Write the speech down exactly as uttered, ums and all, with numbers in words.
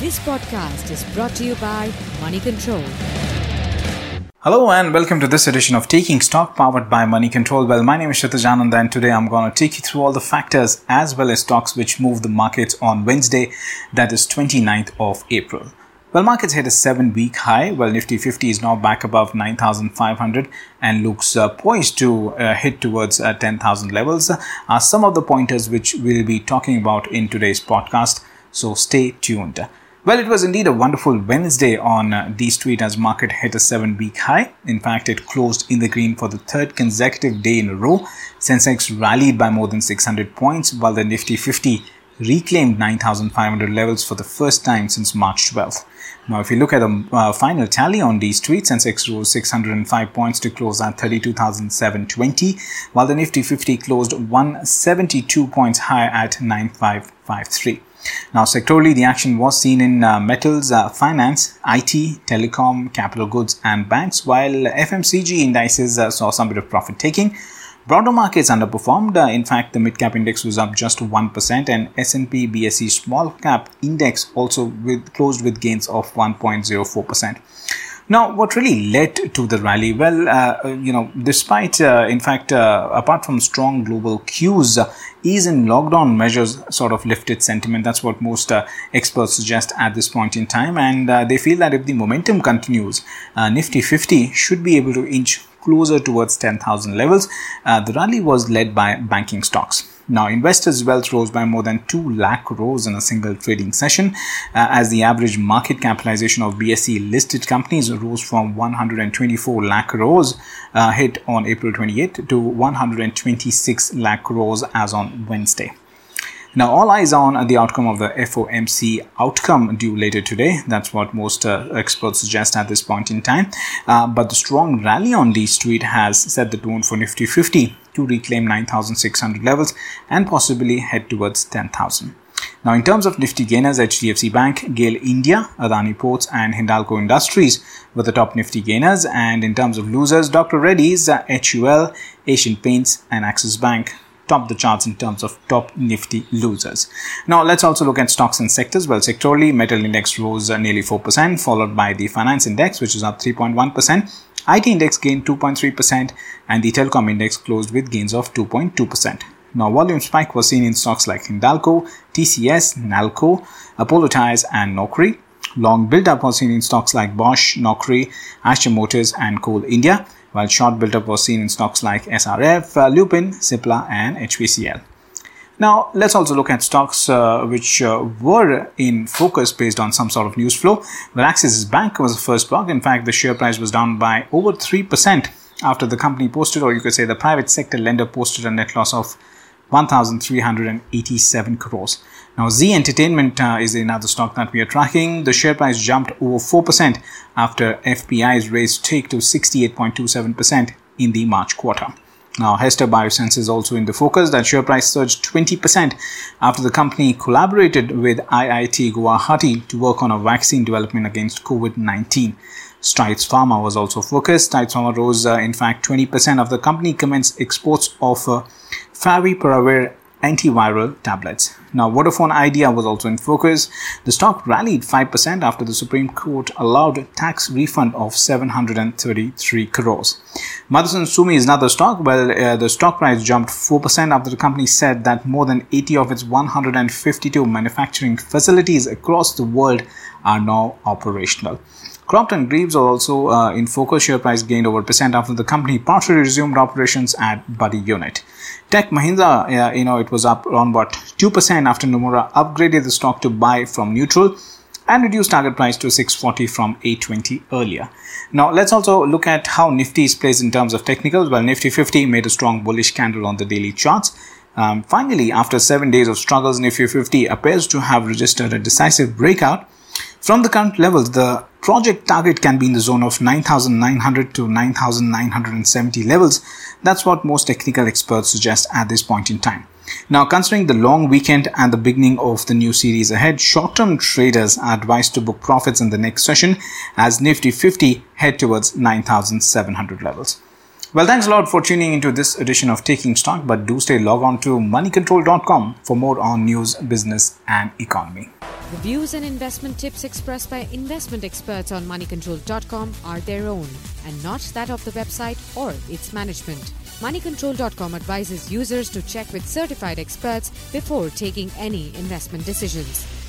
This podcast is brought to you by Money Control. Hello and welcome to this edition of Taking Stock powered by Money Control. Well, my name is Kshitij Anand and today I'm going to take you through all the factors as well as stocks which moved the markets on Wednesday, that is twenty-ninth of April. Well, markets hit a seven-week high. Well, Nifty fifty is now back above nine thousand five hundred and looks uh, poised to uh, hit towards uh, ten thousand levels. Are some of the pointers which we'll be talking about in today's podcast, so stay tuned. Well, it was indeed a wonderful Wednesday on uh, D Street as market hit a seven-week high. In fact, it closed in the green for the third consecutive day in a row. Sensex rallied by more than six hundred points, while the Nifty fifty reclaimed nine thousand five hundred levels for the first time since March twelfth. Now, if you look at the uh, final tally on D Street, Sensex rose six hundred five points to close at thirty-two thousand seven hundred twenty, while the Nifty fifty closed one hundred seventy-two points higher at nine thousand five hundred fifty-three. Now, sectorally, the action was seen in uh, metals, uh, finance, I T, telecom, capital goods and banks, while F M C G indices uh, saw some bit of profit taking. Broader markets underperformed. Uh, in fact, the mid-cap index was up just one percent and S and P B S E small-cap index also with, closed with gains of one point zero four percent. Now, what really led to the rally? Well, uh, you know, despite, uh, in fact, uh, apart from strong global cues, uh, ease in lockdown measures sort of lifted sentiment. That's what most uh, experts suggest at this point in time. And uh, they feel that if the momentum continues, uh, Nifty fifty should be able to inch closer towards ten thousand levels. Uh, the rally was led by banking stocks. Now, investors' wealth rose by more than two lakh crores in a single trading session, uh, as the average market capitalization of B S E listed companies rose from one hundred twenty-four lakh crores uh, hit on April twenty-eighth to one hundred twenty-six lakh crores as on Wednesday. Now, all eyes on the outcome of the F O M C outcome due later today. That's what most uh, experts suggest at this point in time. Uh, but the strong rally on D Street has set the tone for Nifty fifty to reclaim nine thousand six hundred levels and possibly head towards ten thousand. Now, in terms of Nifty gainers, H D F C Bank, GAIL India, Adani Ports and Hindalco Industries were the top Nifty gainers. And in terms of losers, Doctor Reddy's, uh, H U L, Asian Paints and Axis Bank top the charts in terms of top Nifty losers. Now, let's also look at stocks and sectors. Well, sectorally, metal index rose uh, nearly four percent, followed by the finance index, which is up three point one percent. I T index gained two point three percent and the telecom index closed with gains of two point two percent. Now, volume spike was seen in stocks like Hindalco, T C S, Nalco, Apollo Tyres and Naukri. Long build-up was seen in stocks like Bosch, Naukri, Asher Motors and Coal India, while short build-up was seen in stocks like S R F, uh, Lupin, Cipla and H P C L. Now, let's also look at stocks uh, which uh, were in focus based on some sort of news flow. Well, Axis Bank was the first block. In fact, the share price was down by over three percent after the company posted, or you could say the private sector lender posted a net loss of one thousand three hundred eighty-seven crores. Now, Z Entertainment uh, is another stock that we are tracking. The share price jumped over four percent after F P I's raised stake to sixty-eight point two seven percent in the March quarter. Now, Hester Biosciences is also in the focus. That share price surged twenty percent after the company collaborated with I I T Guwahati to work on a vaccine development against COVID nineteen. Strides Pharma was also focused. Strides Pharma rose, uh, in fact, twenty percent after the company commenced exports of uh, Favipiravir antiviral tablets. Now, Vodafone Idea was also in focus. The stock rallied five percent after the Supreme Court allowed tax refund of seven hundred thirty-three crores. Motherson Sumi is another stock. Well, uh, the stock price jumped four percent after the company said that more than eighty of its one hundred fifty-two manufacturing facilities across the world are now operational. Crompton Greaves are also uh, in focus. Share price gained over a percent after the company partially resumed operations at Buddy unit. Tech Mahindra, uh, you know, it was up around about two percent after Nomura upgraded the stock to buy from neutral and reduced target price to six forty from eight twenty earlier. Now, let's also look at how Nifty is placed in terms of technicals. Well, Nifty fifty made a strong bullish candle on the daily charts. Um, finally, after seven days of struggles, Nifty fifty appears to have registered a decisive breakout. From the current levels, the project target can be in the zone of nine thousand nine hundred to nine thousand nine hundred seventy levels. That's what most technical experts suggest at this point in time. Now, considering the long weekend and the beginning of the new series ahead, short-term traders are advised to book profits in the next session as Nifty fifty head towards nine thousand seven hundred levels. Well, thanks a lot for tuning into this edition of Taking Stock, but do stay log on to money control dot com for more on news, business and economy. The views and investment tips expressed by investment experts on money control dot com are their own and not that of the website or its management. money control dot com advises users to check with certified experts before taking any investment decisions.